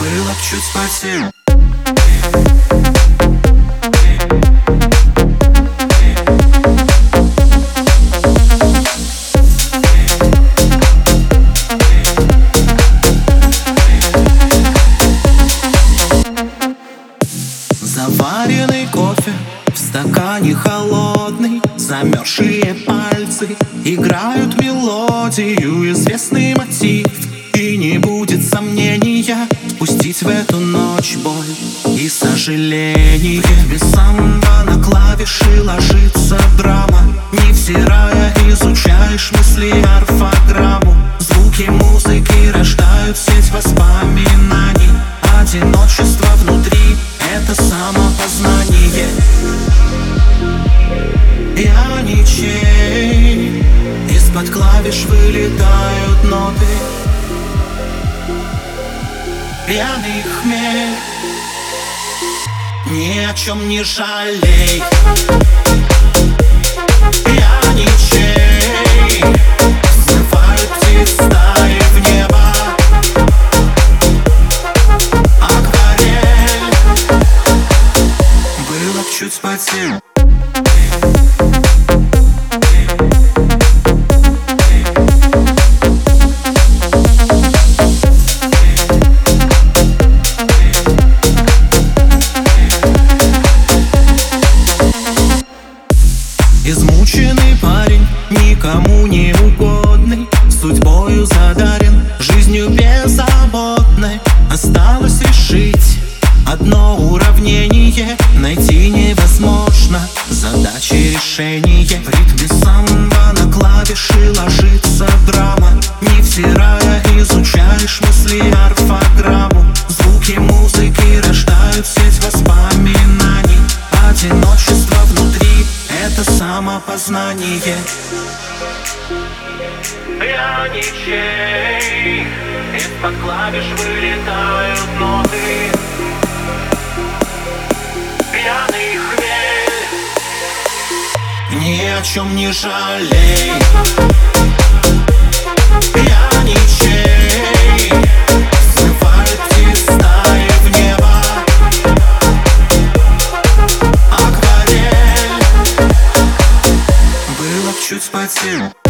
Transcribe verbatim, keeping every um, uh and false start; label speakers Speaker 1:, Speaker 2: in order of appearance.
Speaker 1: было б чуть спасибо. Заваренный кофе в стакане холодный, замерзшие пальцы играют мелодию, известный мотив. И не будет сомнения впустить в эту ночь боль и сожаление. Без самбо на клавиши ложится драма, невзирая изучаешь мысли орфограмму. Звуки музыки рождают сеть воспоминаний. Одиночество внутри — это самопознание. Я ничей, из-под клавиш вылетают ноты. Пьяный хмель, ни о чем не жалей. Я ничей, взмывают птиц стаи в небо. Акварель, было б чуть спасибо. Измученный парень, никому не угодный, судьбою задарен, жизнью беззаботной. Осталось решить одно уравнение, найти невозможно задачи решения. В ритме самбо на клавиши ложится драма, невзирая изучаешь мысли орфограмму. Звуки музыки рождают сеть воспоминаний. Одиночество внутри — это самопознание. Я ничей, из-под клавиш вылетают ноты. Пьяный хмель, ни о чем не жалей. Я ничей, взмывают птиц стаи в небо. Акварель, было б чуть спасибо.